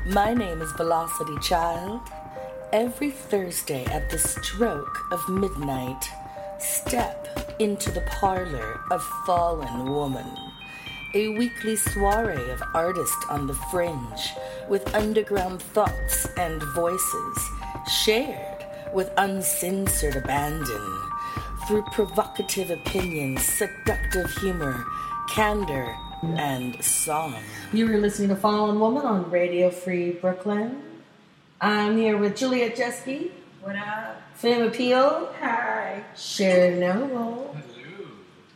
My name is Velocity Child. Every Thursday at the stroke of midnight, step into the parlor of Fallen Woman, a weekly soiree of artists on the fringe with underground thoughts and voices shared with uncensored abandon through provocative opinions, seductive humor, candor, and song. You were listening to Fallen Woman on Radio Free Brooklyn. I'm here with Juliet Jeske. What up? Femme Appeal. Hi. Sharon Noble. Hello.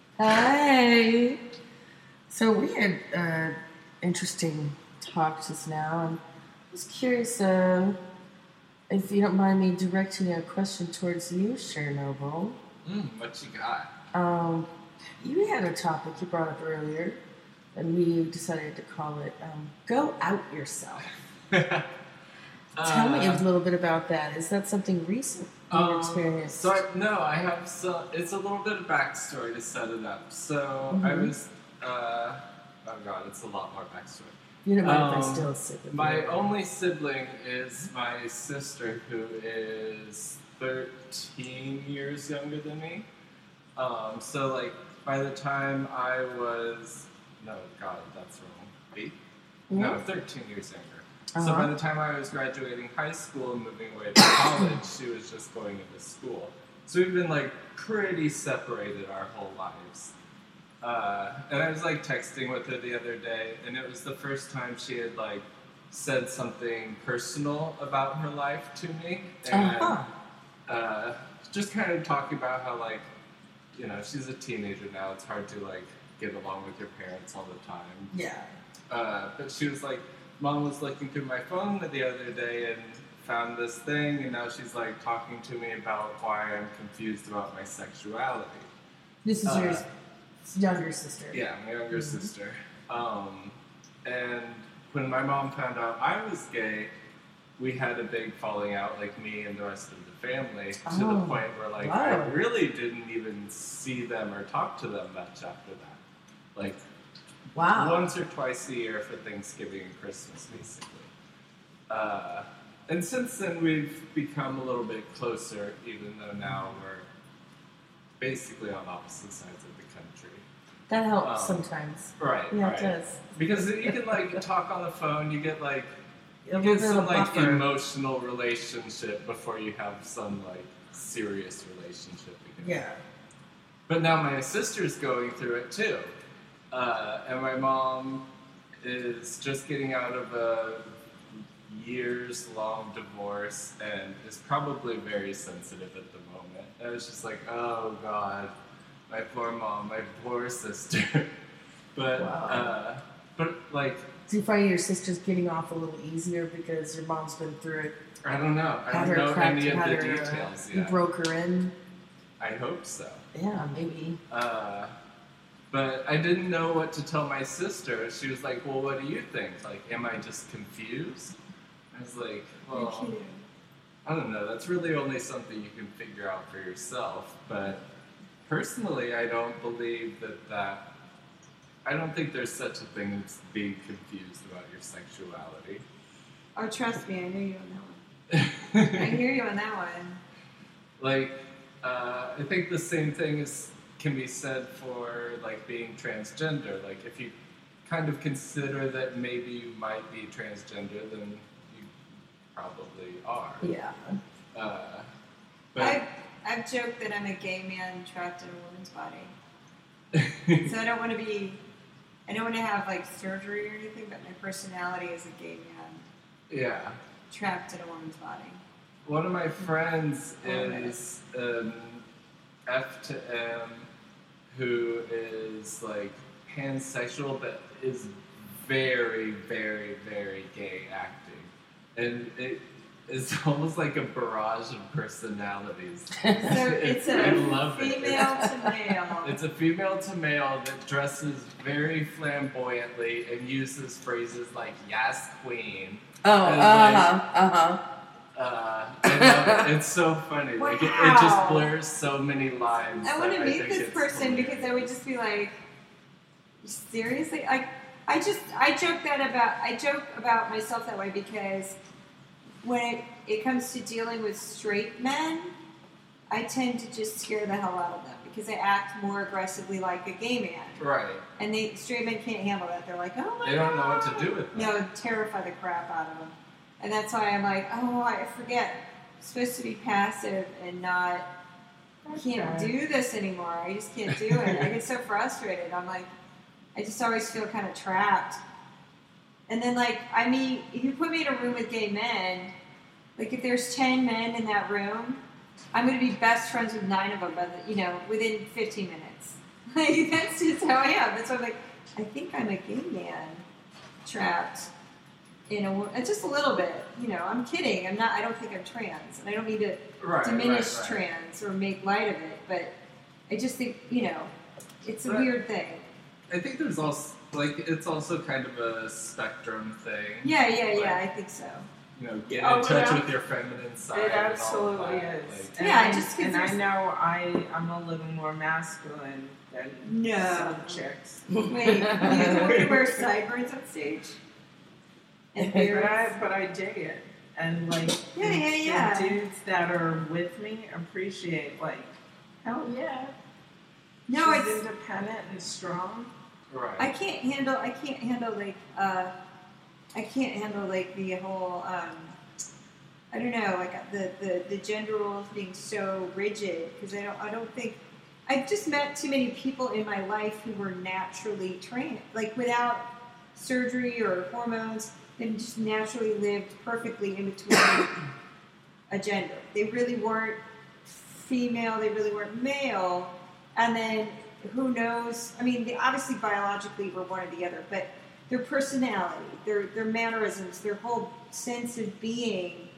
Hi. So we had interesting talk just now. I was curious if you don't mind me directing a question towards you, Sharon Noble. What you got? You had a topic you brought up earlier, and we decided to call it Go Out Yourself. Tell me a little bit about that. Is that something recent you experienced? I have it's a little bit of backstory to set it up. So I was, it's a lot more backstory. You don't mind if I still sit with My you? only sibling is my sister, who is 13 years younger than me. So like by the time I was, that's wrong. 8? No, 13 years younger. So by the time I was graduating high school and moving away to college, she was just going into school. So we've been like pretty separated our whole lives. And I was like texting with her the other day, and it was the first time she had like said something personal about her life to me. And just kind of talking about how like, she's a teenager now. It's hard to like get along with your parents all the time. Yeah. But she was like, Mom was looking through my phone the other day and found this thing, and now she's like talking to me about why I'm confused about my sexuality. This is your younger sister. Yeah, my younger sister. And when my mom found out I was gay, we had a big falling out, like me and the rest of the family, to the point where like I really didn't even see them or talk to them much after that. Like, once or twice a year for Thanksgiving and Christmas, basically. And since then, we've become a little bit closer, even though now we're basically on opposite sides of the country. That helps sometimes. Right. Yeah, right. it does. Because you can like talk on the phone, you get like some like emotional relationship before you have some like serious relationship again. Yeah. But now my sister's going through it too. And my mom is just getting out of a years-long divorce and is probably very sensitive at the moment. And it's just like, oh God, my poor mom, my poor sister. But like, do you find your sister's getting off a little easier because your mom's been through it? I don't know. I don't know any of the details yet. You broke her in? I hope so. Yeah, maybe. But I didn't know what to tell my sister. She was like, well, what do you think? Like, am I just confused? I was like, well, I don't know. That's really only something you can figure out for yourself. But personally, I don't believe that I don't think there's such a thing as being confused about your sexuality. Oh, trust me, I hear you on that one. I hear you on that one. Like, I think the same thing can be said for like being transgender. Like if you kind of consider that maybe you might be transgender, then you probably are. Yeah. But I've joked that I'm a gay man trapped in a woman's body. So I don't want to have like surgery or anything, but my personality is a gay man. Yeah. Trapped in a woman's body. One of my friends is F to M, who is like pansexual, but is very, very, very gay acting. And it is almost like a barrage of personalities. So it's I a love female to male. It's a female to male that dresses very flamboyantly and uses phrases like "Yes, Queen." I love it. It's so funny. Wow. Like it just blurs so many lines. I want to meet think this it's person hilarious. because I would just be like, seriously? Like, I joke about myself that way because when it comes to dealing with straight men, I tend to just scare the hell out of them because I act more aggressively like a gay man. Right. And straight men can't handle that. They're like, oh my God. They don't know what to do with that. No, terrify the crap out of them. And that's why I'm like, oh, I forget. I'm supposed to be passive and not, I can't do this anymore. I just can't do it. I get so frustrated. I'm like, I just always feel kind of trapped. And then, like, I mean, if you put me in a room with gay men, like, if there's 10 men in that room, I'm going to be best friends with 9 of them, within 15 minutes. Like, that's just how I am. That's why I'm like, I think I'm a gay man trapped in just a little bit. I'm kidding. I don't think I'm trans. And I don't need to diminish trans or make light of it. But I just think, it's a weird thing. I think there's also, it's also kind of a spectrum thing. Yeah, I think so. Get in touch with your feminine side. It absolutely and all of is. that. And I know I'm a little more masculine than some chicks. Wait, you want to wear sideburns on stage? And but I dig it. And the dudes that are with me appreciate hell yeah. No, she's independent and strong. Right. I can't handle the whole I don't know, the gender roles being so rigid because I don't think I've just met too many people in my life who were naturally trained, without surgery or hormones, and just naturally lived perfectly in between a gender. They really weren't female, they really weren't male, and then who knows? I mean, they obviously biologically were one or the other, but their personality, their mannerisms, their whole sense of being,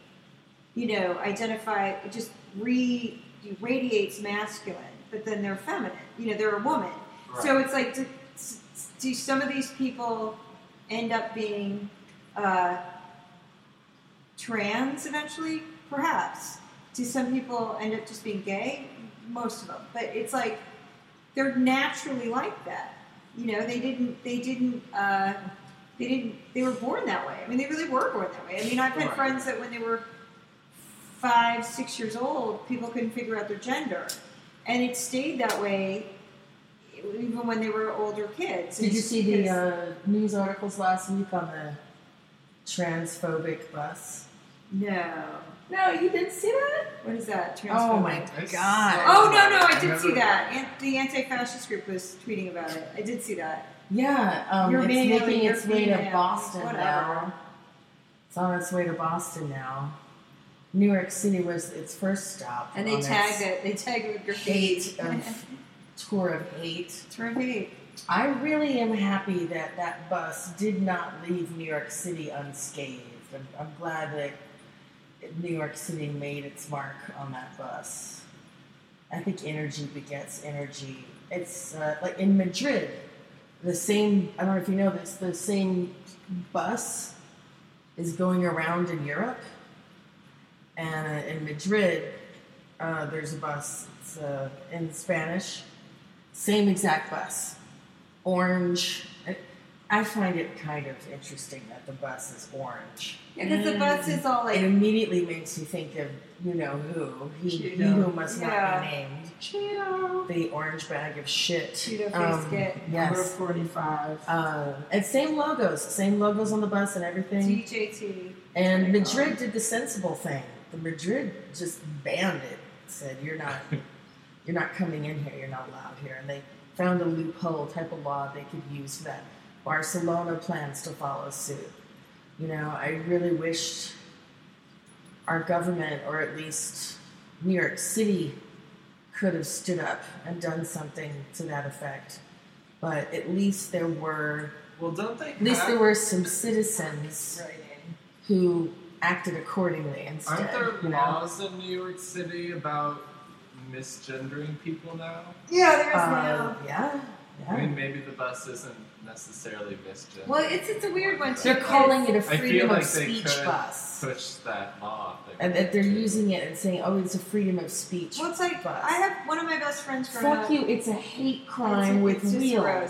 it just radiates masculine, but then they're feminine. They're a woman. Right. So it's like, do some of these people end up being trans eventually? Perhaps. Do some people end up just being gay? Most of them. But it's like, they're naturally like that. They were born that way. I mean, they really were born that way. I mean, I've had friends that when they were 5, 6 years old, people couldn't figure out their gender. And it stayed that way even when they were older kids. Did you see the news articles last week on the transphobic bus? No. No, you didn't see that? What is that? Transphobic? Oh my God. Oh, no, I did see that. The anti-fascist group was tweeting about it. I did see that. Yeah, it's making its way to Boston now. It's on its way to Boston now. New York City was its first stop. And they tagged it. They tagged it with graffiti. Tour of hate. Tour of hate. I really am happy that bus did not leave New York City unscathed. I'm glad that New York City made its mark on that bus. I think energy begets energy. It's like in Madrid, the same, I don't know if you know this, the same bus is going around in Europe. And in Madrid, there's a bus, it's in Spanish, same exact bus, orange. I find it kind of interesting that the bus is orange. Yeah, because the bus is all It immediately makes you think of who. He who must not be named. Cheeto. The orange bag of shit. Cheeto face get. Yes. Number 45. And same logos on the bus and everything. DJT. And Madrid did the sensible thing. The Madrid just banned it. Said you're not coming in here. You're not allowed here. And they found a loophole type of law they could use for that. Barcelona plans to follow suit. I really wished our government, or at least New York City, could have stood up and done something to that effect. But at least there were. Well, don't they? There were some citizens who acted accordingly instead. Aren't there laws in New York City about misgendering people now? Yeah, there is now. Yeah. I mean, maybe the bus isn't necessarily misgendered. Well, it's a weird one too. They're calling it a I feel freedom like of speech they could bus. push that law. And that they're using it and saying, "Oh, it's a freedom of speech." Well, it's like bus. I have one of my best friends growing up. Fuck you! It's a hate crime with just wheels. gross.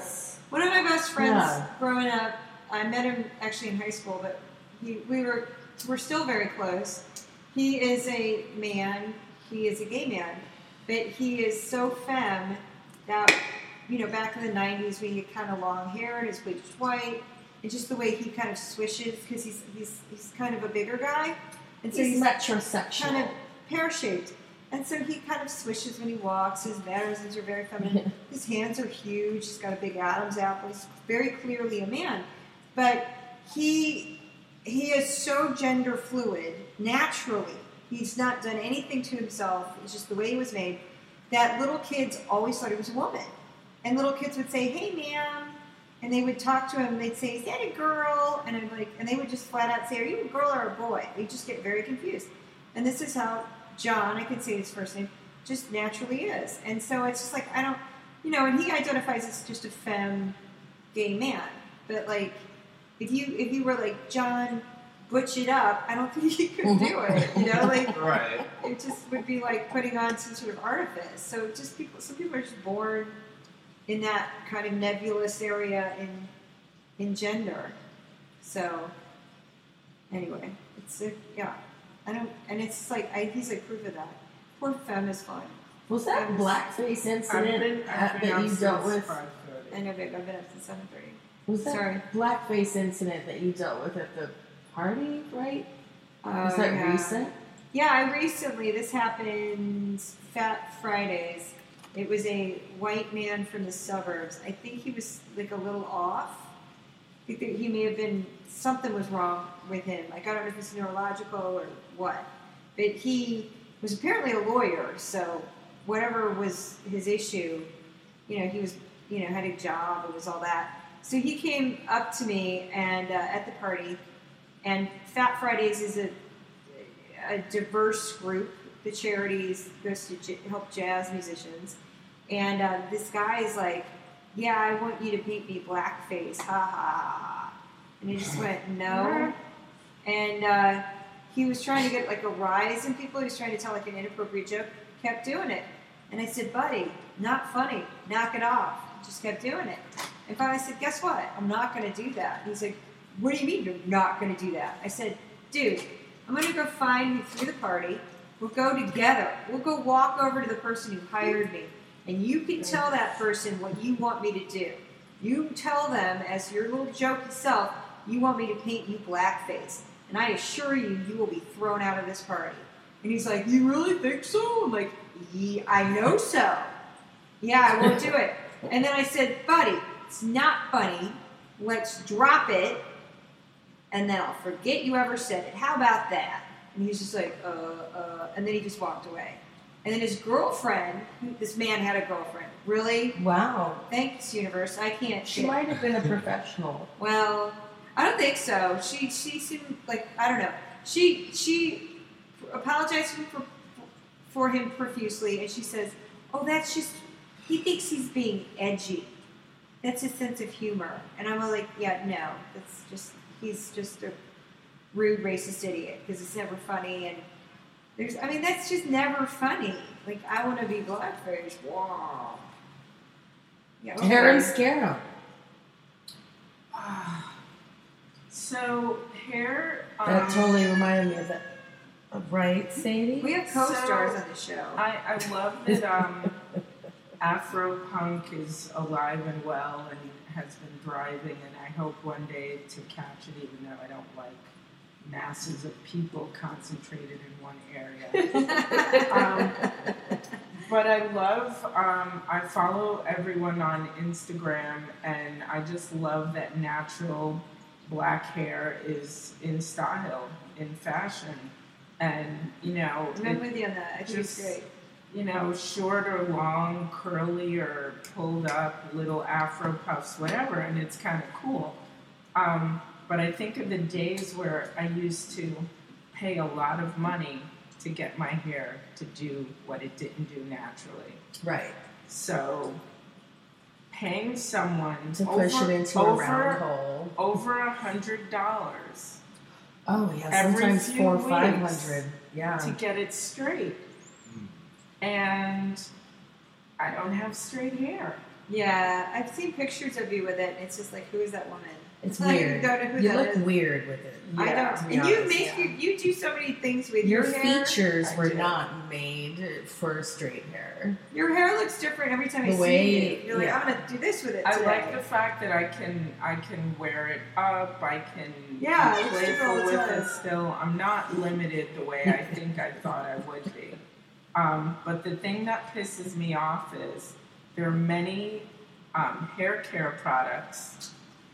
One of my best friends Yeah. growing up, I met him actually in high school, but we're still very close. He is a man. He is a gay man, but he is so femme that, back in the 90s when he had kind of long hair and his bleached white, and just the way he kind of swishes, because he's kind of a bigger guy, and so He's he's metrosexual. kind of pear-shaped. And so he kind of swishes when he walks. His mannerisms are very feminine. His hands are huge. He's got a big Adam's apple. He's very clearly a man. But he is so gender fluid naturally. He's not done anything to himself. It's just the way he was made. That little kids always thought he was a woman. And little kids would say, "Hey, ma'am." And they would talk to him. They'd say, "Is that a girl?" And I'm like, and they would just flat out say, "Are you a girl or a boy?" They just get very confused. And this is how John, I can say his first name, just naturally is. And so it's just like, I don't, and he identifies as just a femme gay man. But like, if you were like, "John, butch it up," I don't think he could do it, like, Right. it just would be like putting on some sort of artifice. So just some people are just born in that kind of nebulous area in gender. So anyway, it's and it's like he's like proof of that. Poor femme is fine. Was that blackface incident that you dealt with? I know, babe. I've been up since 7:30. Was that Sorry. blackface incident that you dealt with at the party, right? Was that yeah. recent? Yeah, this happened Fat Fridays. It was a white man from the suburbs. I think he was like a little off. I think that he may have been, something was wrong with him. Like, I don't know if it's neurological or what. But he was apparently a lawyer, so whatever was his issue, he was, had a job, it was all that. So he came up to me and at the party, and Fat Fridays is a diverse group. The charities goes to help jazz musicians. And this guy is like, "Yeah, I want you to paint me blackface, ha ha ha." And he just went, "No." And he was trying to get like a rise in people. He was trying to tell like an inappropriate joke. Kept doing it. And I said, "Buddy, not funny. Knock it off." Just kept doing it. And finally I said, "Guess what? I'm not going to do that." And he's like, "What do you mean you're not going to do that?" I said, "Dude, I'm going to go find you through the party. We'll go together. We'll go walk over to the person who hired me. And you can tell that person what you want me to do. You tell them, as your little jokey self, you want me to paint you blackface. And I assure you, you will be thrown out of this party." And he's like, "You really think so?" I'm like, "Yeah, I know so. Yeah, I won't do it." And then I said, "Buddy, it's not funny. Let's drop it. And then I'll forget you ever said it. How about that?" And he's just like, and then he just walked away. And then his girlfriend, this man had a girlfriend. Really? Wow. Thanks, universe. I can't. She might have been a professional. Well, I don't think so. She seemed like, I don't know. She apologized for him profusely, and she says, "Oh, that's just, he thinks he's being edgy. That's his sense of humor." And I'm like, "Yeah, no, that's just, he's just a rude racist idiot because it's never funny." And that's just never funny. Like, I want to be blackface. Wow. Yeah, okay. Hair scare So hair. That totally reminded me of that. Right, Sadie? We have co-stars on the show. I love that Afro punk is alive and well and has been thriving, and I hope one day to catch it, even though I don't like masses of people concentrated in one area. But I love, I follow everyone on Instagram, and I just love that natural black hair is in style, in fashion. And, I'm with you on that. I think it's great. Short or long, curly or pulled up, little afro puffs, whatever, and it's kind of cool. But I think of the days where I used to pay a lot of money to get my hair to do what it didn't do naturally. Right. So paying someone to push it into a round hole over $100. Oh yeah, sometimes $400 or $500. Yeah. To get it straight. And I don't have straight hair. Yeah, I've seen pictures of you with it, and it's just like, who is that woman? It's Like, weird. don't know who You that look is. weird with it. I Yeah, don't. to be And you honest, make yeah. you do so many things with Your your hair. features I were do. not made for straight hair. Your hair looks different every time I The see way- you. You're like, yeah. I'm gonna do this with it I today. like the fact that I can wear it up. I can Yeah, be it looks different all playful the with time. it still. I'm not limited the way I think I thought I would be. But the thing that pisses me off is there are many hair care products,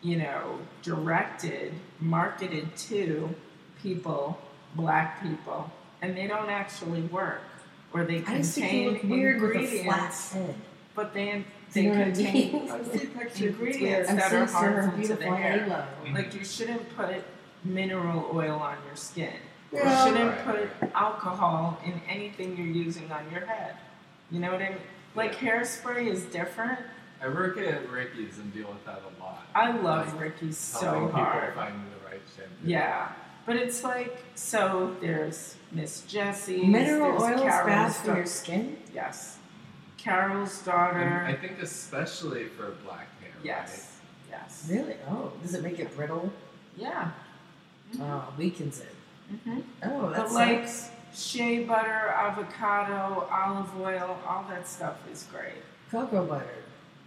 marketed to people, black people, and they don't actually work. Or they I just think you contain look weird with a flat ingredients, head. but they You know what I contain mean? I've seen pictures. ingredients I'm that so are sorry, her harmful to the beautiful hair. halo. Like you shouldn't put mineral oil on your skin. Yeah. You shouldn't Right. put alcohol in anything you're using on your head. You know what I mean? Like hairspray is different. I work at Ricky's and deal with that a lot. I love Like, Ricky's helping so hard. people find the right shampoo. Yeah. But it's like, so there's Miss Jessie. Mineral there's oil is bad Carol's for your skin? Yes. Carol's And daughter. I think especially for black hair. Yes. Yes. Really? Oh, does it make it brittle? Yeah. Oh, weakens it. Mm-hmm. Oh, But that's like shea butter, avocado, olive oil, all that stuff is great. cocoa butter.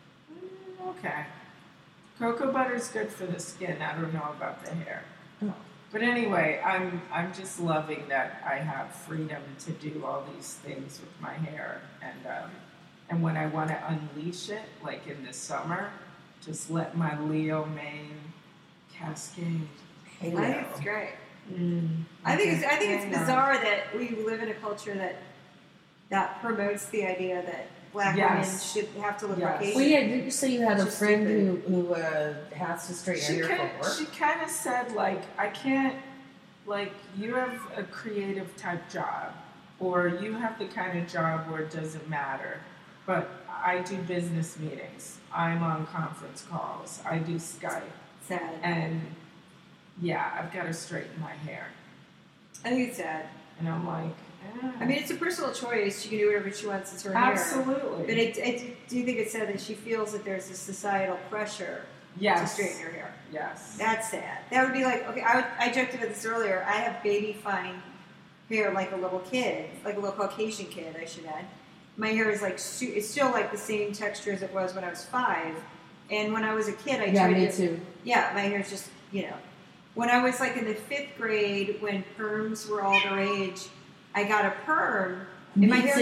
Okay. Cocoa butter is good for the skin. I don't know about the hair. Oh. But anyway, I'm just loving that I have freedom to do all these things with my hair, and when I want to unleash it, like in the summer, just let my Leo mane cascade. Halo. I think it's great. Mm. I think it's Hang on. bizarre that we live in a culture that promotes the idea that black Yes. women should have to look Yes. Caucasian. Well, yeah, did you say you had a Just friend stupid. who has to straighten her hair for She work? kind of said, like, I can't, like, you have a creative type job, or you have the kind of job where it doesn't matter, but I do business meetings, I'm on conference calls, I do Skype, Sad. and yeah, I've got to straighten my hair. I think it's sad. And I'm like, I mean, it's a personal choice. She can do whatever she wants. It's her hair. absolutely. But I do think it's sad that she feels that there's a societal pressure to yes. straighten her hair. Yes. That's sad. That would be like, okay, I joked about this earlier. I have baby fine hair like a little kid, like a little Caucasian kid, I should add. My hair is like, it's still like the same texture as it was when I was 5. And when I was a kid, I Yeah, tried me to, too. yeah, my hair's just, When I was like in the 5th grade, when perms were all the rage, I got a perm. And my Me hair too.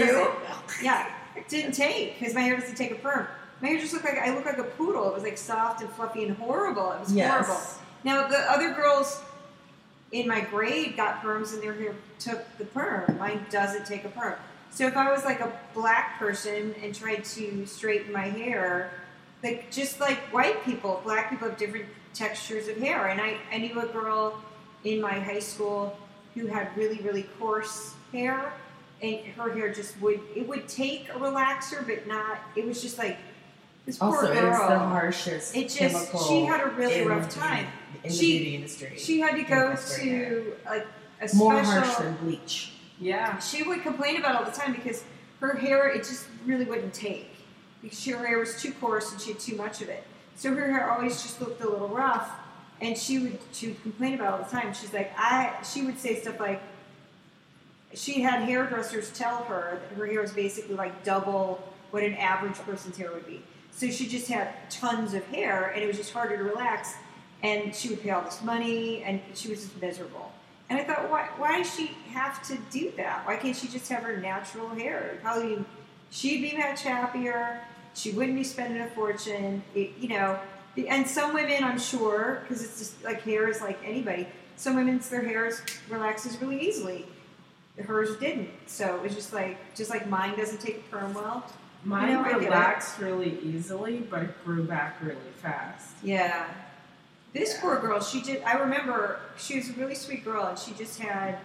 it didn't take, because my hair doesn't take a perm. My hair just looked like, I looked like a poodle. It was like soft and fluffy and horrible. It was horrible. Yes. Now, the other girls in my grade got perms and their hair took the perm. Mine doesn't take a perm. So if I was like a black person and tried to straighten my hair, like just like white people, black people have different textures of hair. And I knew a girl in my high school who had really, really coarse hair, and her hair just would take a relaxer, but not, it was just like, this poor Also, girl. it's the harshest It just, chemical she had a really in rough time. in the She- beauty industry. She had to go Chemical straight hair. to like a More special. harsh than bleach. Yeah. She would complain about it all the time because her hair, it just really wouldn't take, because her hair was too coarse and she had too much of it. So her hair always just looked a little rough, and she would complain about it all the time. She's like, she would say stuff like, she had hairdressers tell her that her hair was basically like double what an average person's hair would be. So she just had tons of hair, and it was just harder to relax. And she would pay all this money, and she was just miserable. And I thought, why does she have to do that? Why can't she just have her natural hair? Probably she'd be much happier. She wouldn't be spending a fortune. And some women, I'm sure, because it's just like hair is like anybody. Some women's their hair relaxes really easily. Hers didn't. So it was just like mine doesn't take a perm well. Mine I get it. relaxed really easily, but it grew back really fast. Yeah. This Yeah. poor girl, I remember she was a really sweet girl, and she had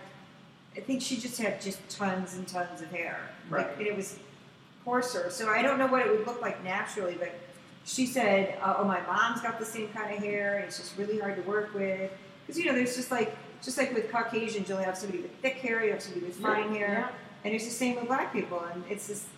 just tons and tons of hair. Right. And it was coarser. So I don't know what it would look like naturally, but she said, my mom's got the same kind of hair, and it's just really hard to work with. Because, there's just like with Caucasians, you'll have somebody with thick hair, you have somebody with fine hair. Yeah. And it's the same with black people. And it's just,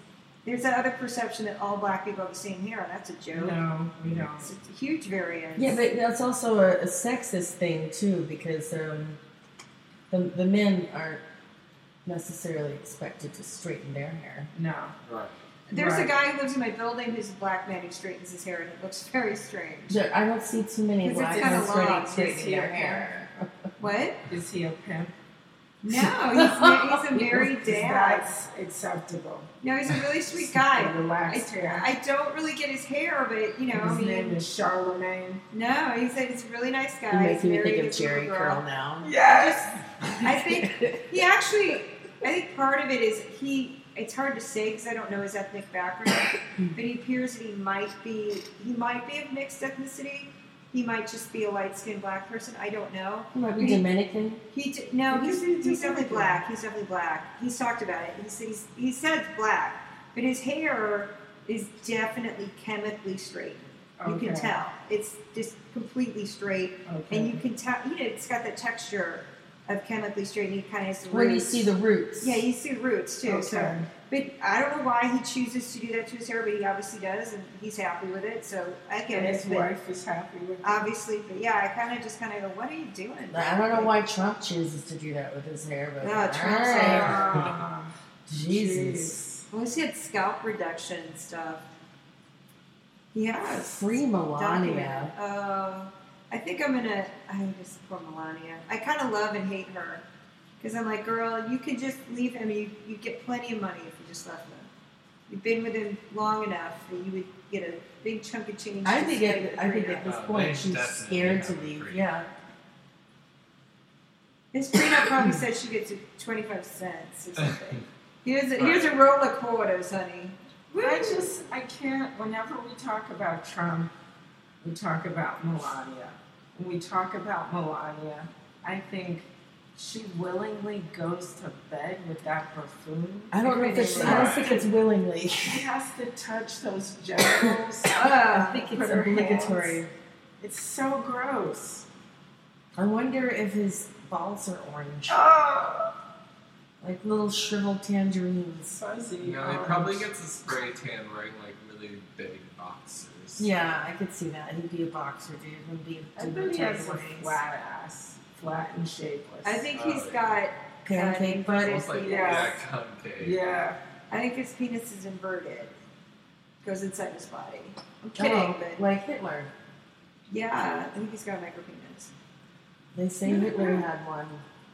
There's that other perception that all black people have the same hair, and that's a joke. No, we don't. It's a huge variance. Yeah, but that's also a sexist thing too, because the men aren't necessarily expected to straighten their hair. No. Right. There's a guy who lives in my building who's a black man who straightens his hair, and it looks very strange. I don't see too many Because black it's men kinda long. straightening their hair. What? Is he a pimp? No, he's a married Because dad. that's acceptable. No, he's a really sweet guy. Relaxed hair. I don't really get his hair, but you know, His I mean, name is Charlemagne. no, he's a really nice guy. You're He's making me married think of to a Jerry girl. Curl now. Yes. I think he actually. I think part of it is he. It's hard to say because I don't know his ethnic background, but he appears that he might be of mixed ethnicity. He might just be a light-skinned black person. I don't know. He might be Dominican. He's Because definitely he's black. He's definitely black. He's talked about it. He said it's black, but his hair is definitely chemically straightened. You can Okay. tell it's just completely straight, Okay. and you can tell. You know, it's got the texture of chemically straightened. He kind of has the Where do you roots. see the roots? Yeah, you see the roots too. So, Okay. but I don't know why he chooses to do that to his hair, but he obviously does, and he's happy with it. So I get And it. his but wife is happy with it. obviously, but yeah, I kind of go, what are you doing? I don't know why Trump chooses to do that with his hair, but No, Trump's alright. Ah, Jesus. Well, he had scalp reduction and stuff. He has. Free Melania. I think I'm gonna. I just poor Melania. I kind of love and hate her because I'm like, girl, you could just leave him. You get plenty of money if you just left him. You've been with him long enough that you would get a big chunk of change. I to think spend at for this they point she's definitely scared to have leave. free. Yeah. His prenup probably said she gets 25 cents or something. Here's a roll of quarters, honey. I can't, whenever we talk about Trump, we talk about Melania. When we talk about Melania, I think she willingly goes to bed with that buffoon. I don't know if it's. I don't think it's willingly. She has to touch those genitals. I think it's Put her obligatory. hands. It's so gross. I wonder if his balls are orange, Oh, like little shriveled tangerines. fuzzy. Yeah, he probably gets a spray tan wearing like really big boxers. Yeah, I could see that. He'd be a boxer, dude. He'd be I doing bet he has a takeaways. flat ass, flat and shapeless. I think Oh, he's yeah. got Pancake butt. Almost like Yeah. concave. Yeah. I think his penis is inverted. Goes inside his body. I'm kidding, Oh, but like Hitler. yeah, I think he's got a micro penis. They say Hitler had one.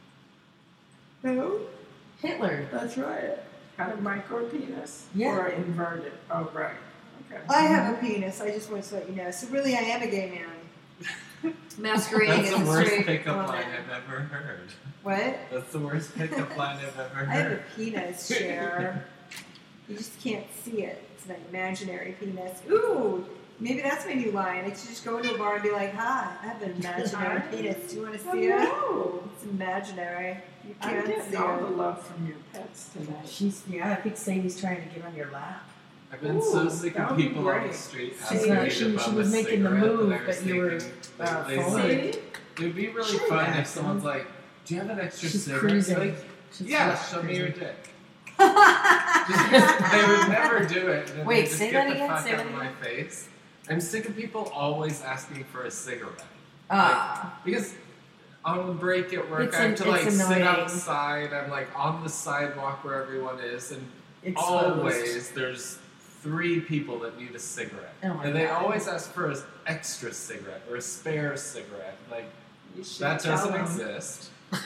No, Hitler. that's right. Had a micro penis? Yeah. Or inverted? Oh, right. Okay. I have a penis. I just wanted to let you know. So really, I am a gay man. Masquerading That's as the a worst straight pickup woman. line I've ever heard. What? That's the worst pickup line I've ever I have a heard. penis, Cher. You just can't see it. It's an imaginary penis. Ooh, maybe that's my new line. I should just go into a bar and be like, "Hi, I have an imaginary penis. Do you want to see it? Hello. It's imaginary. You I'm can't see getting all the it." love from your pets tonight. I think Sadie's trying to get on your lap. I've been so Ooh, sick that of would be people on the great. street She's asking not- me she- to she bum was a making the cigarette, move, and I was but you were, thinking, like, they forward. said, it would be really Sure, fun yeah. if someone's like, "Do you have an extra She's cigarette?" cruising. Like, She's yeah, just show me your cruising. dick. Just because they would never do it. And then Wait, they just say get that the again, fuck say out that of my again. face. I'm sick of people always asking for a cigarette. Ah. Because on break at work, It's I have to like it's sit annoying. outside. I'm like on the sidewalk where everyone is, and Exposed. always there's 3 people that need a cigarette. Oh my And they God. always ask for an extra cigarette or a spare cigarette. Like, You should that tell doesn't them. exist.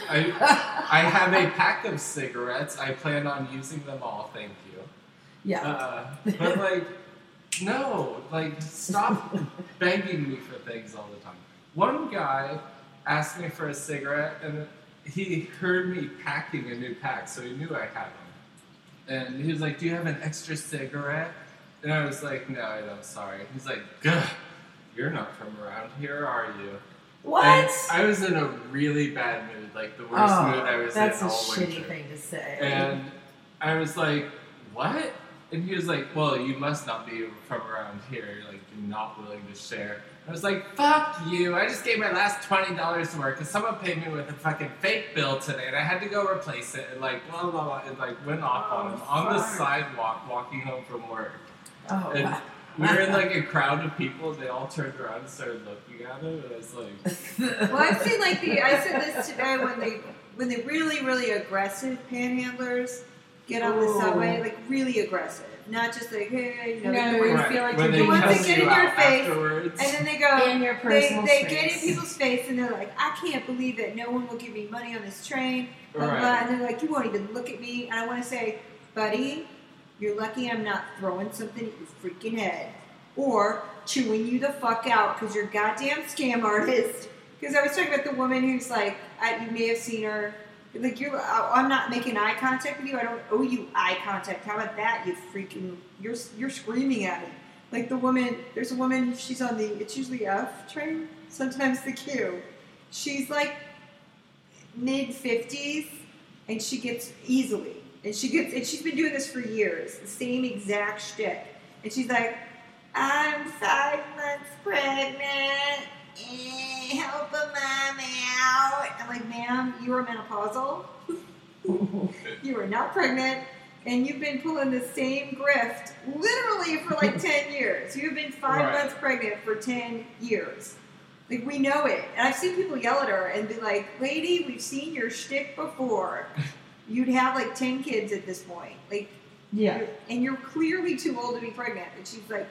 I have a pack of cigarettes. I plan on using them all, thank you. Yeah. But like, no, like, stop begging me for things all the time. One guy asked me for a cigarette, and he heard me packing a new pack, so he knew I had one. And he was like, "Do you have an extra cigarette?" And I was like, "No, I don't, sorry." He's like, "Gah, you're not from around here, are you?" What? And I was in a really bad mood, like the worst Oh, mood I was that's in a all shitty winter. thing to say. And I was like, "What?" And he was like, "Well, you must not be from around here. Like, you're not willing to share." I was like, fuck you. I just gave my last $20 to work because someone paid me with a fucking fake bill today and I had to go replace it and like blah blah blah. It like went off on him on the sidewalk walking home from work. Oh, And wow. we were in like a crowd of people. They all turned around and started looking at him. And I was like, Well, I've seen I said this today when the really, really aggressive panhandlers get on the subway, like really aggressive. Not just like, hey, No, like the you ones- feel like when you're they the ones that cuss get you in your out face, afterwards. and then they go, in your personal they space. get in people's face and they're like, I can't believe that no one will give me money on this train. Blah, blah, Right. blah. And they're like, you won't even look at me. And I want to say, buddy, you're lucky I'm not throwing something at your freaking head. Or chewing you the fuck out because you're a goddamn scam artist. Because I was talking about the woman who's like, you may have seen her. Like, I'm not making eye contact with you. I don't owe you eye contact. How about that, you freaking, you're screaming at me. Like the woman, there's a woman, she's on it's usually F train, sometimes the Q. She's like mid-50s, and she gets easily. And she's been doing this for years, the same exact shtick. And she's like, I'm 5 months pregnant. Help a mom out. I'm like, ma'am, you are menopausal. You are not pregnant. And you've been pulling the same grift literally for like 10 years. You've been 5 months pregnant for 10 years. Like, we know it. And I've seen people yell at her and be like, lady, we've seen your shtick before. You'd have like 10 kids at this point. Like, Yeah. and you're clearly too old to be pregnant. And she's like,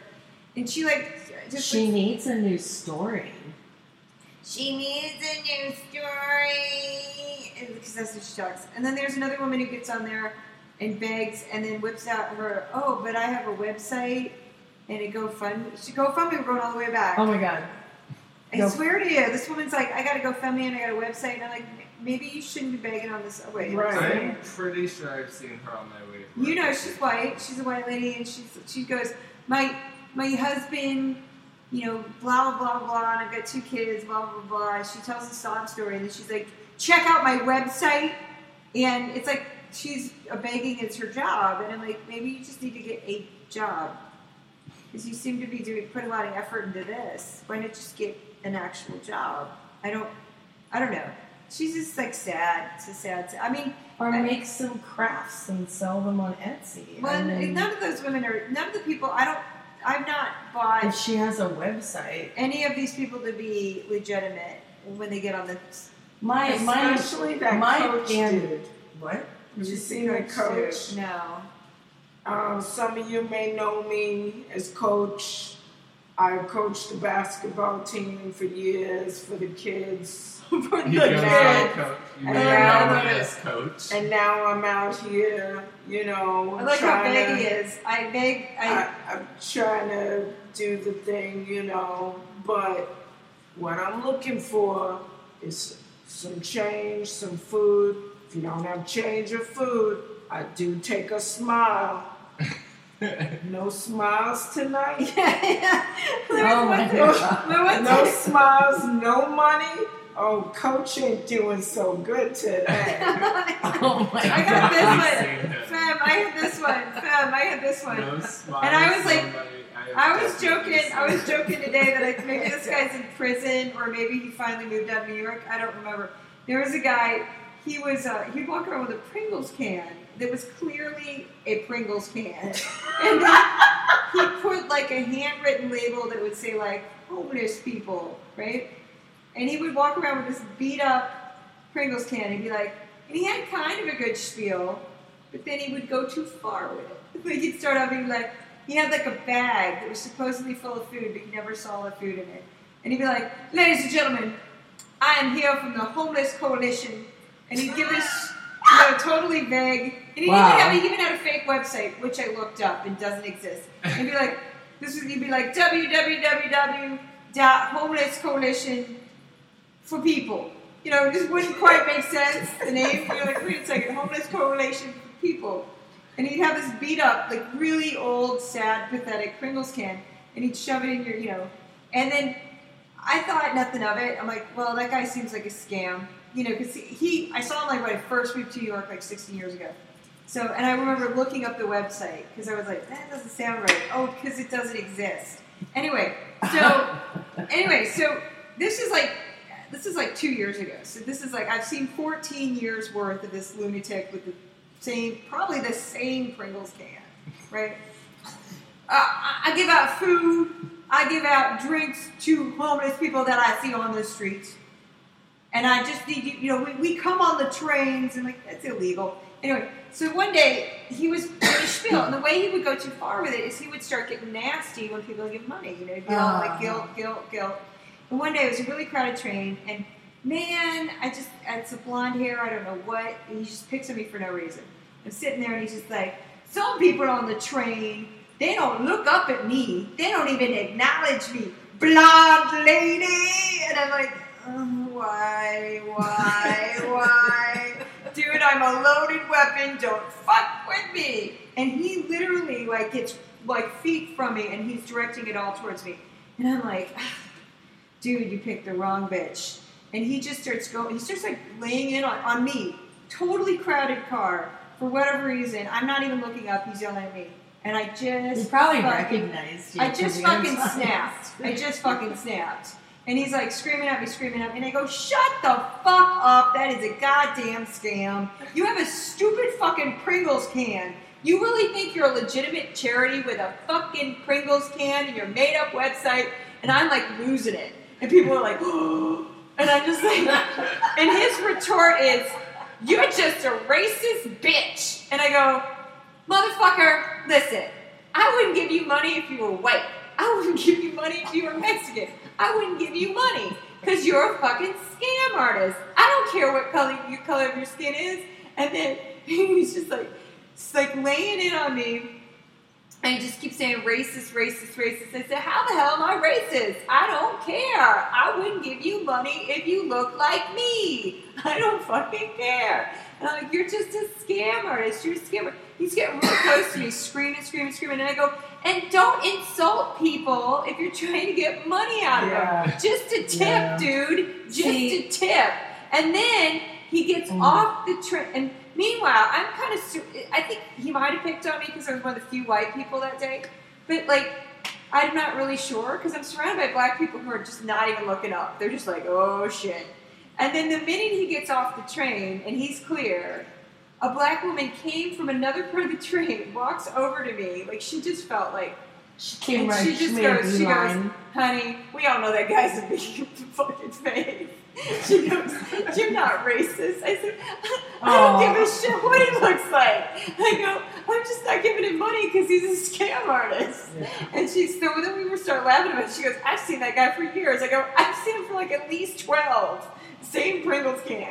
just She needs a new story. she needs a new story. Because that's what she talks. And then there's another woman who gets on there and begs and then whips out her, oh, but I have a website and a GoFundMe. GoFundMe, we're going all the way back. Oh my god. I swear to you, this woman's like, I got a GoFundMe and I got a website. And I'm like, maybe you shouldn't be begging on this. Oh, wait. Right. I'm pretty sure I've seen her on my way to work. You know, she's white. She's a white lady. And she goes, my husband, you know, blah, blah, blah, blah, and I've got 2 kids, blah, blah, blah. She tells a sob story, and then she's like, check out my website. And it's like, she's begging it's her job. And I'm like, maybe you just need to get a job. Because you seem to be putting a lot of effort into this. Why not just get an actual job? I don't know. She's just like sad. It's a sad. I mean, Or make some crafts and sell them on Etsy. well, I mean, none of those women are. None of the people. I've not bought if she has a website. any of these people to be legitimate when they get on the. Especially that coach dude. What? Have you seen that coach? No. Some of you may know me as coach. I coached the basketball team for years for the kids. You the don't kids. know coach. You And may now- know me as coach. And now I'm out here, you know. I like how trying big to- he is. I'm trying to do the thing, you know, but what I'm looking for is some change, some food. If you don't have change or food, I do take a smile. No smiles tonight. Oh my god. No smiles, no money. Oh, coach ain't doing so good today. Oh my I god. got this I've one. seen him. Fam, I had this one. Fam, I had this one. No smiles, And I was like- somebody- I was definitely joking. I seen was joking today that like maybe this guy's in prison or maybe he finally moved out of New York. I don't remember. There was a guy. He he'd walk around with a Pringles can that was clearly a Pringles can, and then he put like a handwritten label that would say like homeless people, right? And he would walk around with this beat up Pringles can and be like, and he had kind of a good spiel, but then he would go too far with it. Like he'd start out being like. He had like a bag that was supposedly full of food, but he never saw the food in it. And he'd be like, ladies and gentlemen, I am here from the Homeless Coalition. And he'd give this, totally vague. And he even had a fake website, which I looked up and doesn't exist. And he'd be like, he'd be like, www.homelesscoalition for people. You know, it just wouldn't quite make sense, the name. You're like, wait a second, Homeless Coalition for people. And he'd have this beat up, like really old, sad, pathetic Pringles can, and he'd shove it in your, and then I thought nothing of it. I'm like, well, that guy seems like a scam, because I saw him like when I first moved to New York like 16 years ago. So, and I remember looking up the website because I was like, that doesn't sound right. Oh, because it doesn't exist. Anyway, so this is like 2 years ago. So this is like I've seen 14 years worth of this lunatic with probably the same Pringles can, right? I give out food. I give out drinks to homeless people that I see on the streets. And I just need we come on the trains and like that's illegal. Anyway, so one day he was doing a spiel, and the way he would go too far with it is he would start getting nasty when people give money. He'd be all like guilt. And one day it was a really crowded train, and man, it's a blonde hair, I don't know what, and he just picks on me for no reason. I'm sitting there and he's just like, some people on the train, they don't look up at me. They don't even acknowledge me. Blonde lady. And I'm like, why? Dude, I'm a loaded weapon. Don't fuck with me. And he literally gets feet from me and he's directing it all towards me. And I'm like, dude, you picked the wrong bitch. And he just starts laying in on me. Totally crowded car. For whatever reason, I'm not even looking up. He's yelling at me. And I just... He probably recognized you. I just fucking snapped. And he's like screaming at me. And I go, shut the fuck up. That is a goddamn scam. You have a stupid fucking Pringles can. You really think you're a legitimate charity with a fucking Pringles can and your made up website? And I'm like losing it. And people are like, oh. And I'm just like... And his retort is... You're just a racist bitch. And I go, motherfucker, listen, I wouldn't give you money if you were white. I wouldn't give you money if you were Mexican. I wouldn't give you money because you're a fucking scam artist. I don't care what color of your skin is. And then he's just like laying in on me. And he just keeps saying racist. I said, how the hell am I racist? I don't care. I wouldn't give you money if you look like me. I don't fucking care. And I'm like, you're just a scam artist. You're a scammer. He's getting really close to me, screaming. And I go, and don't insult people if you're trying to get money out of them. Just a tip, dude. Just a tip. And then he gets off the train. And meanwhile, I'm kind of... I think he might have picked on me because I was one of the few white people that day. But, I'm not really sure because I'm surrounded by black people who are just not even looking up. They're just like, oh, shit. And then the minute he gets off the train and he's clear, a black woman came from another part of the train, walks over to me. She just felt like... She came and right. She goes, honey, we all know that guy's a big fucking face. She goes, you're not racist. I said, I don't give a shit what he looks like. I go, I'm just not giving him money because he's a scam artist. Yeah. And so then we start laughing about it. She goes, I've seen that guy for years. I go, I've seen him for at least 12. Same Pringles can.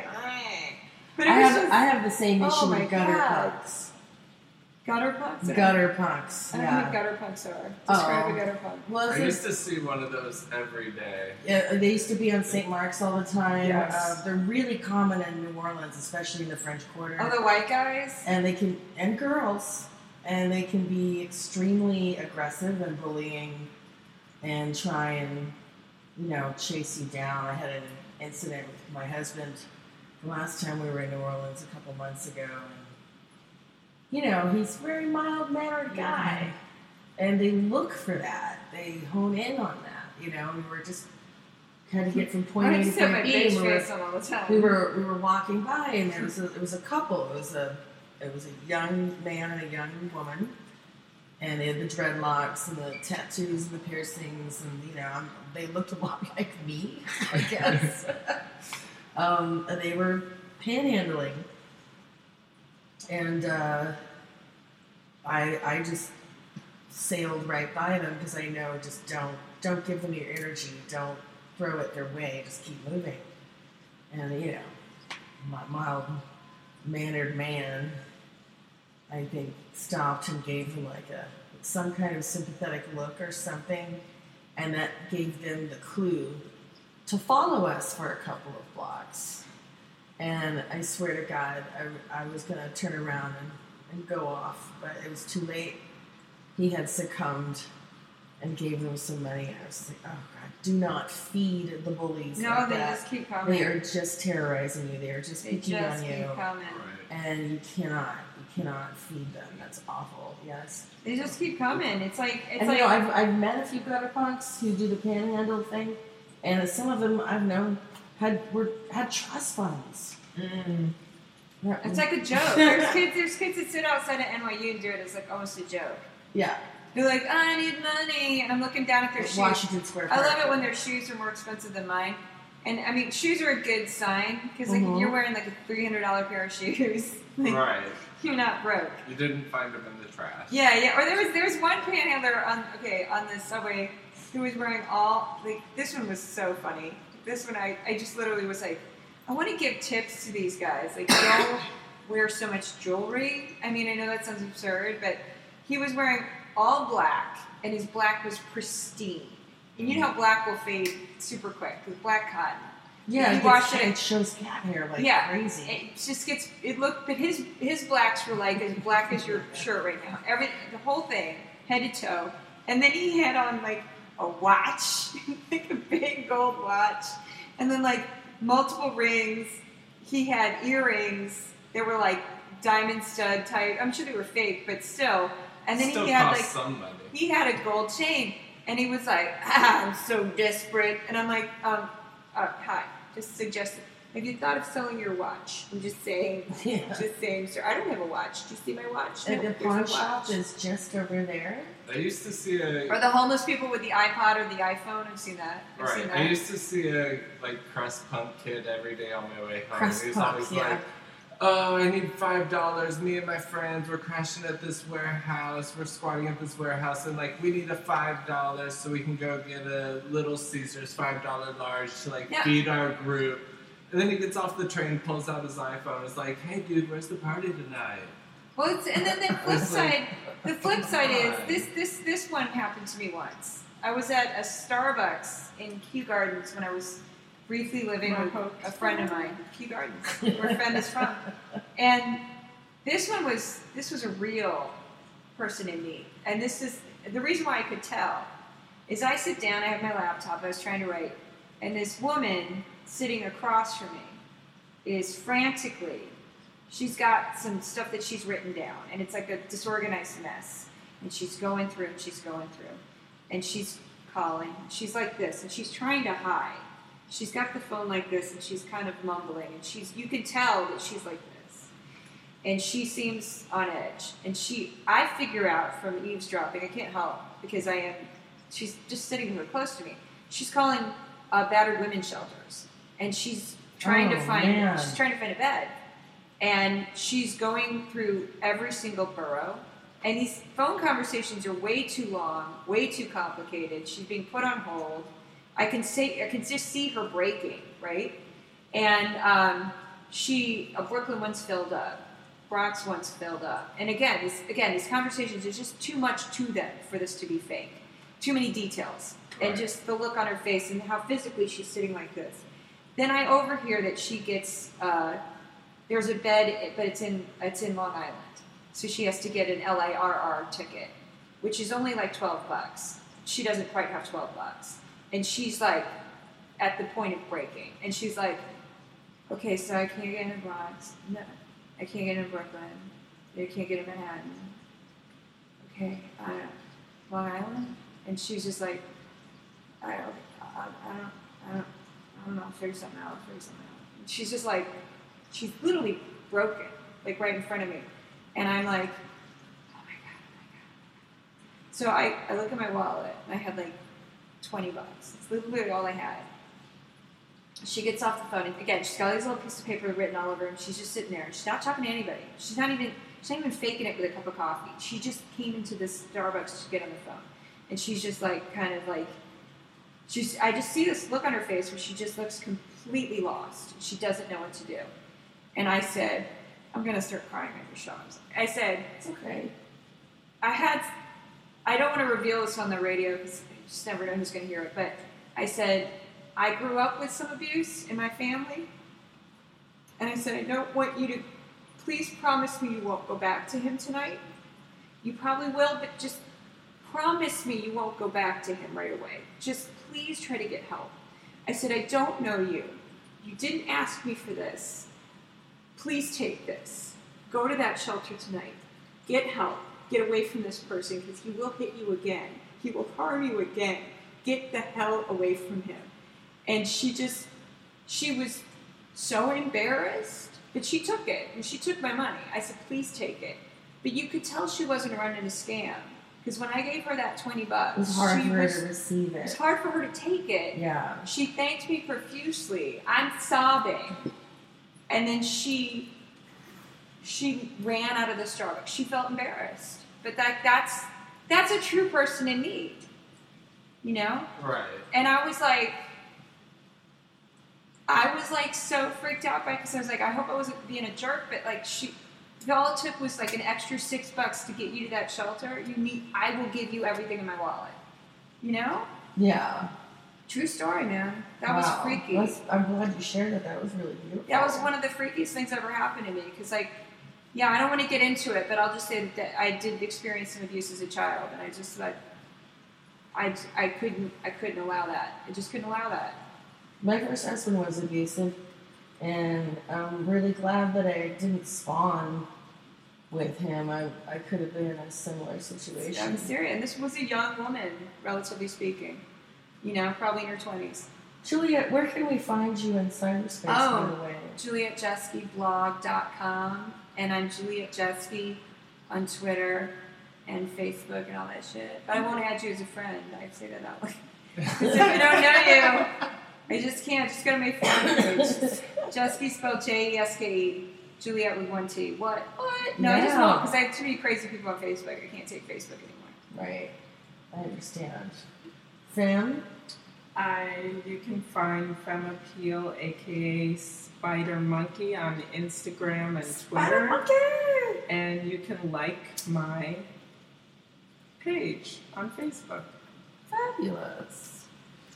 But I have the same issue with gutter pucks. Gutter punks? Gutter punks. I don't know what gutter punks are. Describe a gutter punk. Well, I used to see one of those every day. Yeah, they used to be on St. Mark's all the time. Yes. They're really common in New Orleans, especially in the French Quarter. Oh, the white guys? And girls. And they can be extremely aggressive and bullying and try and, chase you down. I had an incident with my husband the last time we were in New Orleans a couple months ago. He's a very mild-mannered guy. And they look for that. They hone in on that. We were just kind of get from point A to point B. We were walking by, and it was a couple. It was a young man and a young woman. And they had the dreadlocks and the tattoos and the piercings. And, they looked a lot like me, I guess. And they were panhandling. And I just sailed right by them because I know just don't give them your energy. Don't throw it their way. Just keep moving. And my mild-mannered man, I think, stopped and gave them some kind of sympathetic look or something, and that gave them the clue to follow us for a couple of blocks. And I swear to God, I was going to turn around and go off, but it was too late. He had succumbed and gave them some money. I was like, oh God, do not feed the bullies. No, they just keep coming. They are just terrorizing you. They are just picking on you. Keep coming. And you cannot feed them. That's awful. Yes. They just keep coming. It's like And you know, I've met a few gutter punks who do the panhandle thing, and some of them I've known had trust funds. Yeah. it's like a joke. There's kids that sit outside of NYU and do it. It's like almost a joke. Yeah. They're like, I need money, and I'm looking down at their shoes. Washington Square I Park. love it when their shoes are more expensive than mine. And I mean, shoes are a good sign because like if you're wearing like a $300 pair of shoes, like, Right. you're not broke. You didn't find them in the trash. Yeah. Or there was one panhandler on the subway who was wearing all like this one was so funny. This one I just literally was like, I want to give tips to these guys. Like don't wear so much jewelry. I mean, I know that sounds absurd, but he was wearing all black, and his black was pristine. And you know how black will fade super quick with black cotton. Yeah, he washed it shows cat hair like crazy. It just gets but his blacks were like as black as your shirt right now. The whole thing, head to toe. And then he had on like a watch, like a big gold watch, and then like multiple rings. He had earrings. They were like diamond stud type. I'm sure they were fake, but still. And then Still he had cost like some money. he had a gold chain, and he was like, I'm so desperate. And I'm like, hi, just suggested. Have you thought of selling your watch? I'm just saying, sir. I don't have a watch. Do you see my watch? And No, the there's pawn a shop watch. is just over there. I used to see a Or the homeless people with the iPod or the iPhone. I've seen that. I've seen right. that. I used to see a like crust punk kid every day on my way home. Crust He was punk, always yeah. like, "Oh, I need $5. Me and my friends we're crashing at this warehouse. We're squatting at this warehouse, and like we need a $5 so we can go get a Little Caesars $5 large to like feed our group." And then he gets off the train, pulls out his iPhone, is like, "Hey, dude, where's the party tonight?" Well, and then the flip side God. is this one happened to me once. I was at a Starbucks in Kew Gardens when I was briefly living with a friend of mine, Kew Gardens, where a friend is from, and this was a real person in need, and this is the reason why I could tell is I sit down, I have my laptop, I was trying to write, and this woman sitting across from me is frantically. She's got some stuff that she's written down, and it's like a disorganized mess. And she's going through, and she's calling. She's like this, and she's trying to hide. She's got the phone like this, and she's kind of mumbling, and you can tell that she's like this. And she seems on edge. And I figure out from eavesdropping, I can't help, because she's just sitting here close to me. She's calling battered women's shelters, and she's trying to find a bed. And she's going through every single borough. And these phone conversations are way too long, way too complicated. She's being put on hold. I can just see her breaking, right? And Brooklyn once filled up. Bronx once filled up. And again, these conversations, there's just too much to them for this to be fake. Too many details. Right. And just the look on her face and how physically she's sitting like this. Then I overhear that she gets... there's a bed, but it's in Long Island, so she has to get an LIRR ticket, which is only like $12. She doesn't quite have $12, and she's like at the point of breaking, and she's like, "Okay, so I can't get in Bronx. No, I can't get in Brooklyn. I can't get in Manhattan. Okay, Long Island," and she's just like, "I don't know. Figure something out. And she's just like. She's literally broken, like right in front of me. And I'm like, oh my God. So I look at my wallet, and I had like $20. It's literally all I had. She gets off the phone, and again, she's got these little pieces of paper written all over, and she's just sitting there. She's not talking to anybody. She's not even faking it with a cup of coffee. She just came into this Starbucks to get on the phone. And she's just like, kind of like, I just see this look on her face where she just looks completely lost. She doesn't know what to do. And I said, I'm going to start crying on your show. I said, it's okay. I don't want to reveal this on the radio because I just never know who's going to hear it, but I said, I grew up with some abuse in my family. And I said, I don't want you to, please promise me you won't go back to him tonight. You probably will, but just promise me you won't go back to him right away. Just please try to get help. I said, I don't know you. You didn't ask me for this. Please take this. go to that shelter tonight. Get help. Get away from this person because he will hit you again. He will harm you again. Get the hell away from him. And she was so embarrassed, but she took it, and she took my money. I said, please take it. But you could tell she wasn't running a scam, because when I gave her that $20, It was hard for her to receive it. It was hard for her to take it. Yeah. She thanked me profusely. I'm sobbing. And then she ran out of the Starbucks. She felt embarrassed. But that's a true person in need. You know? Right. And I was like so freaked out by it because I was like, I hope I wasn't being a jerk, but like all it took was like an extra $6 to get you to that shelter. I will give you everything in my wallet. You know? Yeah. True story, man. That was freaky. I'm glad you shared it. That was really beautiful. That was one of the freakiest things that ever happened to me. Because, like, yeah, I don't want to get into it, but I'll just say that I did experience some abuse as a child, and I just like, I couldn't allow that. I just couldn't allow that. My first husband was abusive, and I'm really glad that I didn't spawn with him. I could have been in a similar situation. I'm serious. And this was a young woman, relatively speaking. You know, probably in her 20s. Juliet, where can we find you in cyberspace, by the way? JulietJeske.blog.com, and I'm Juliet Jeske on Twitter and Facebook and all that shit. But I won't add you as a friend. I say that out loud. Because if I don't know you, I just can't. Just go to my fan page. Jeske spelled Jeske. Juliet with one T. What? No, I just won't, because I have too many crazy people on Facebook. I can't take Facebook anymore. Right. I understand. Fem? You can find Femme Appeal, aka Spider Monkey, on Instagram and Twitter. Spider Monkey! And you can like my page on Facebook. Fabulous.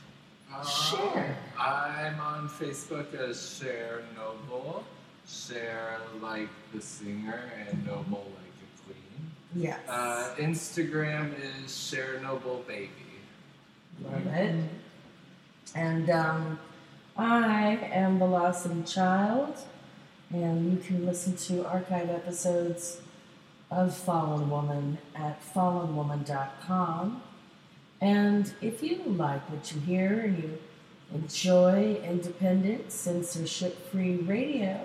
Share. I'm on Facebook as Cher Noble. Cher like the singer and Noble like the queen. Yes. Instagram is Cher Noble Baby. Love it. And I am Velocity Child, and you can listen to archive episodes of Fallen Woman at fallenwoman.com. And if you like what you hear and you enjoy independent, censorship-free radio,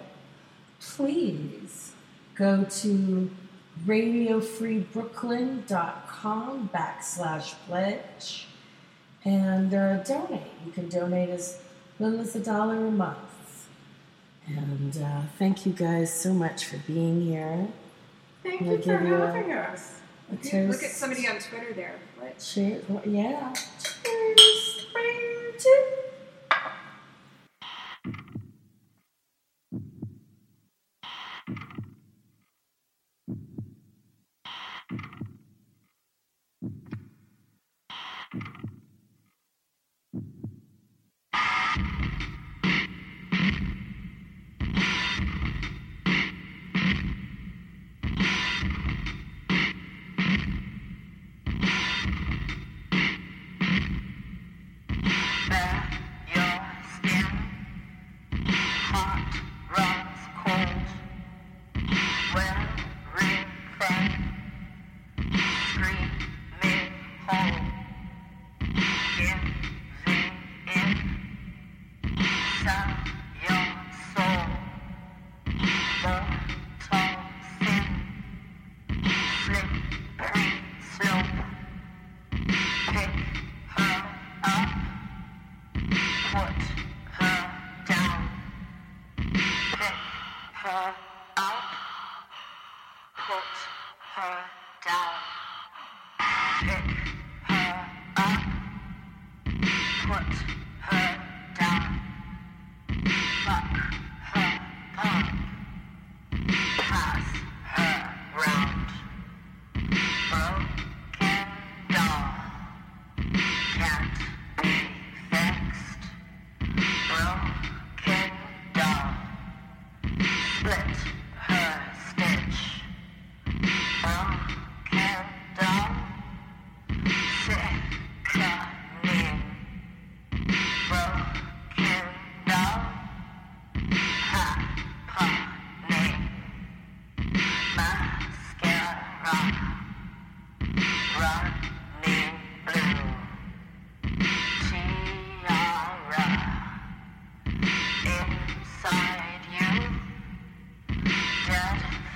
please go to radiofreebrooklyn.com/pledge and donate. You can donate as little as $1 a month. And thank you guys so much for being here. Thank you for having us. Look at somebody on Twitter there. What? Cheers. Yeah. Cheers. 3, 2. Split her stitch. Broken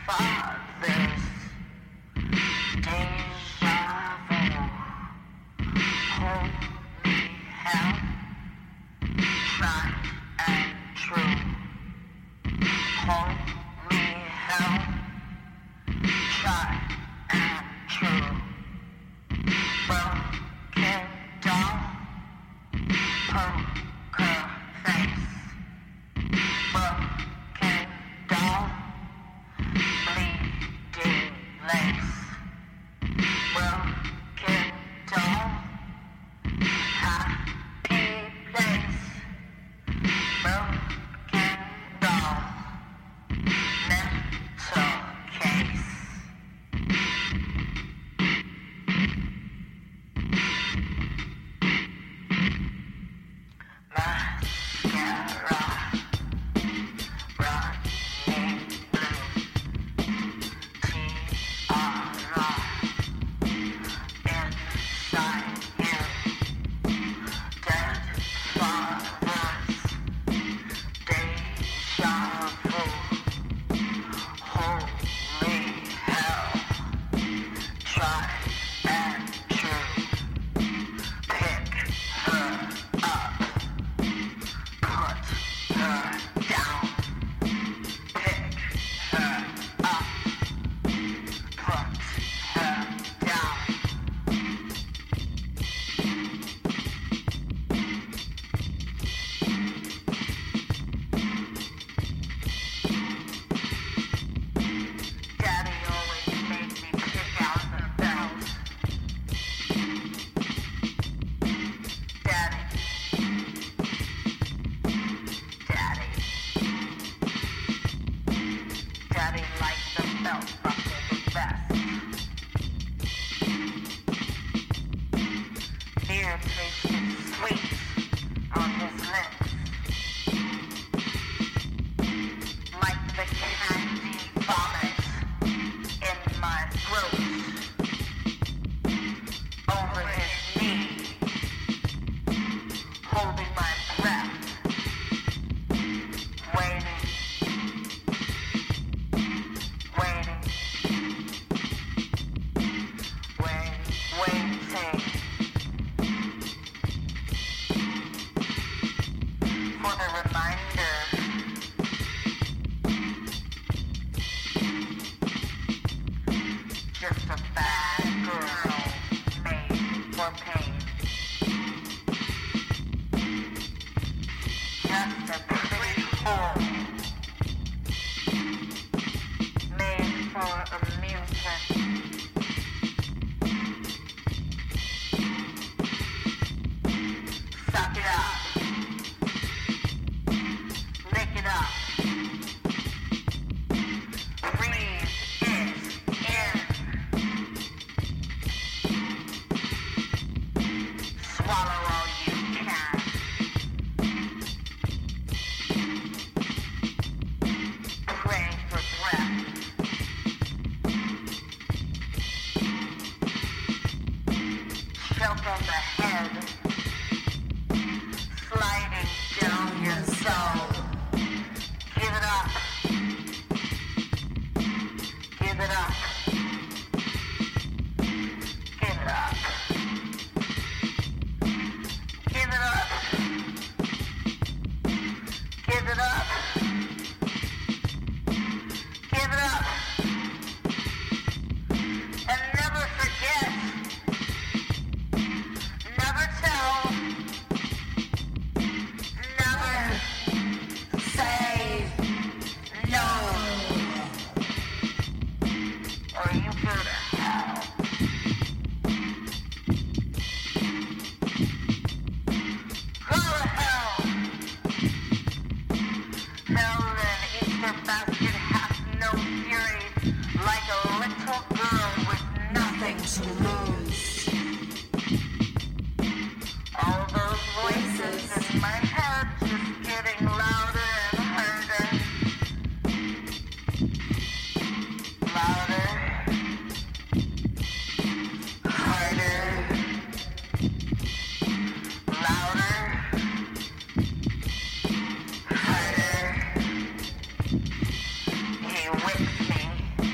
He whips me.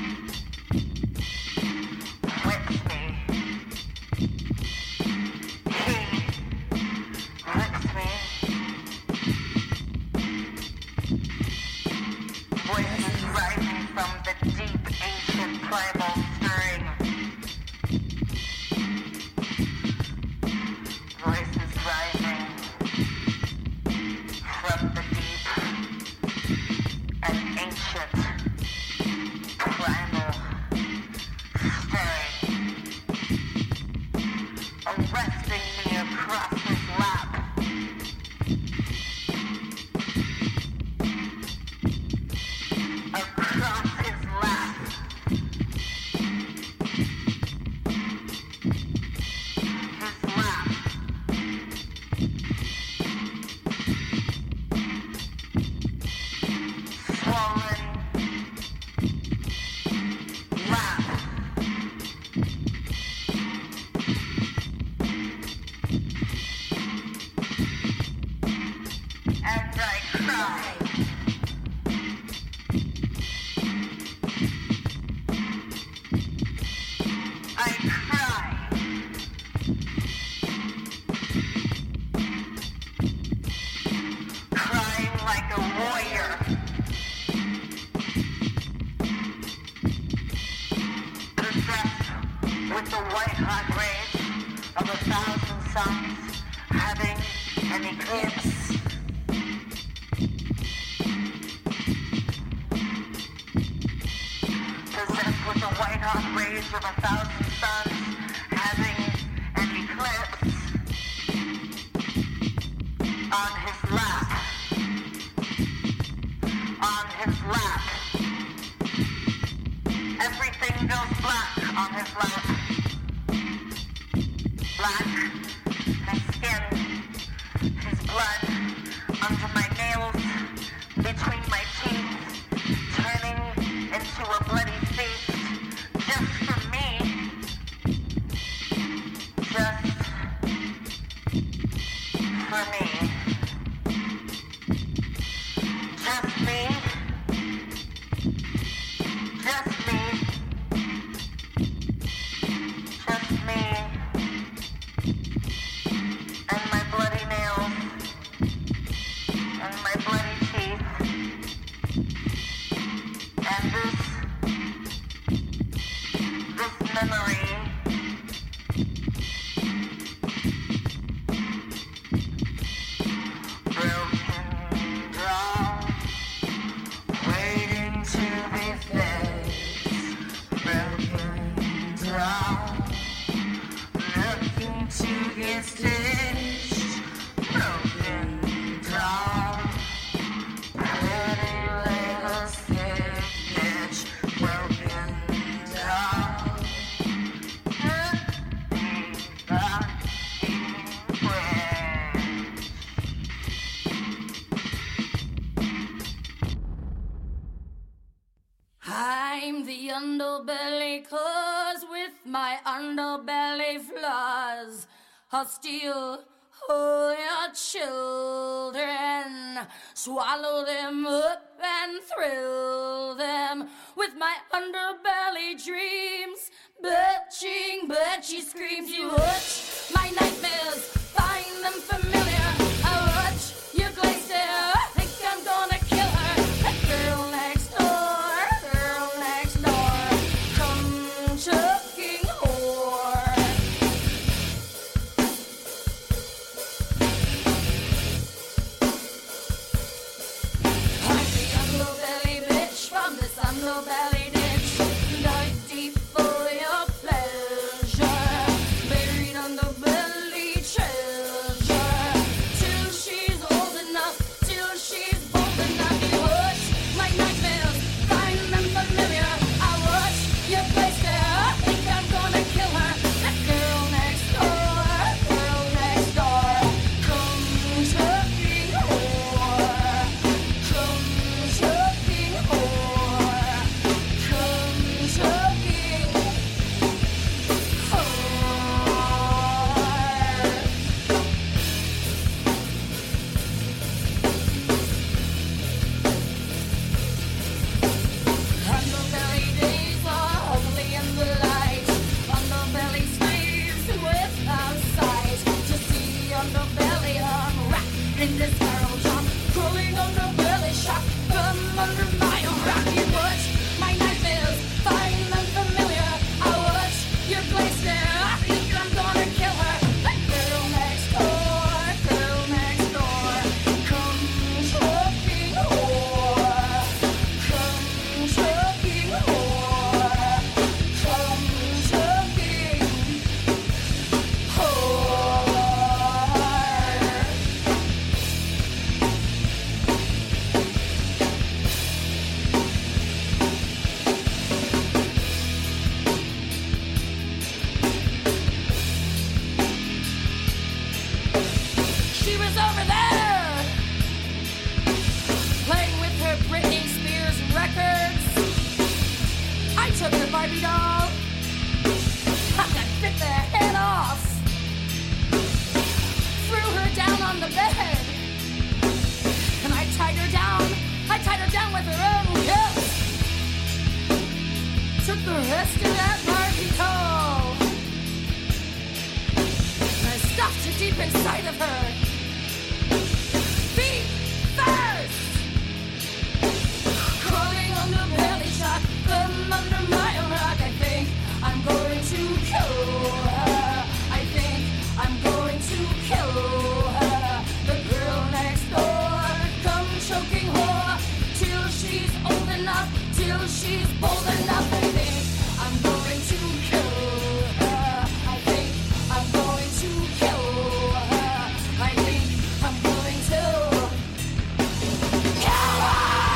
primal stirring. Voices rising from the deep. An ancient primal stirring. Arresting me across his lap. Across his lap. His lap. Swollen lap. And I cry. I cry. Crying like a warrior. Possessed with the white hot rays of 1,000 suns, having an eclipse. Possessed with the white hot rays of 1,000 suns, having an eclipse on his lap. On his lap. Everything goes black on his lap. Black, his skin, his blood, under my nails, between my teeth, turning into a bloody feast, just for me. Just for me. Just me. Just me. Just me. And my bloody nails. And my bloody teeth. And this memory. Broken down. Waiting to be fixed. Broken down. Looking to get stitched. Broken down. Pretty little stitch. Broken down. I'm the underbelly, 'cause with my underbelly flaws, I'll steal all your children, swallow them up and thrill them with my underbelly dreams. But she screams, you watch my nightmares, find them familiar. I watch you glaze stare, think I'm gonna kill her. That girl next door, come chucking whore. I'm the underbelly bitch from this underbelly ditch, dive deep for your pleasure, buried underbelly treasure. took her Barbie doll. I bit their head off. Threw her down on the bed. And I tied her down with her own guilt. Took the rest of that Barbie doll. And I stuffed it deep inside of her. Feet first. Crawling on the belly shot from under my rock. I think I'm going to kill her. I think I'm going to kill her. The girl next door, come choking whore, till she's old enough, till she's bold enough. I think I'm going to kill her. I think I'm going to kill her. I think I'm going to kill her.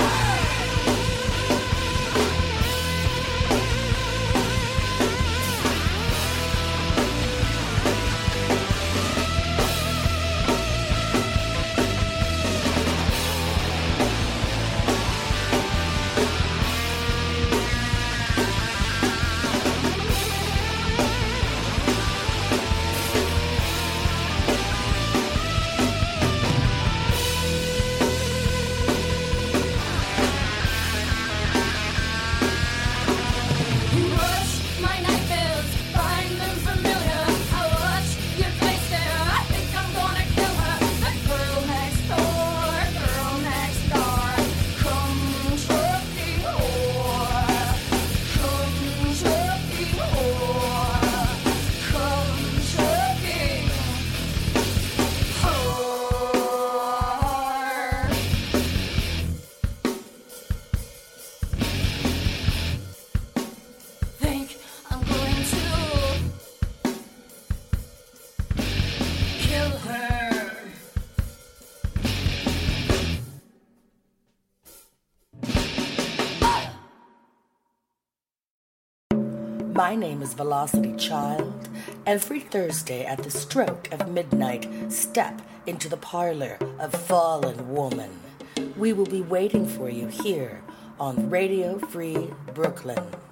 You watch my nightmares, find them familiar. I watch your face there. I think I'm gonna kill her. The girl next door, come choking whore, come choking whore, come choking whore. Think I'm going to kill her. My name is Velocity Child. Every Thursday at the stroke of midnight, step into the parlor of Fallen Woman. We will be waiting for you here on Radio Free Brooklyn.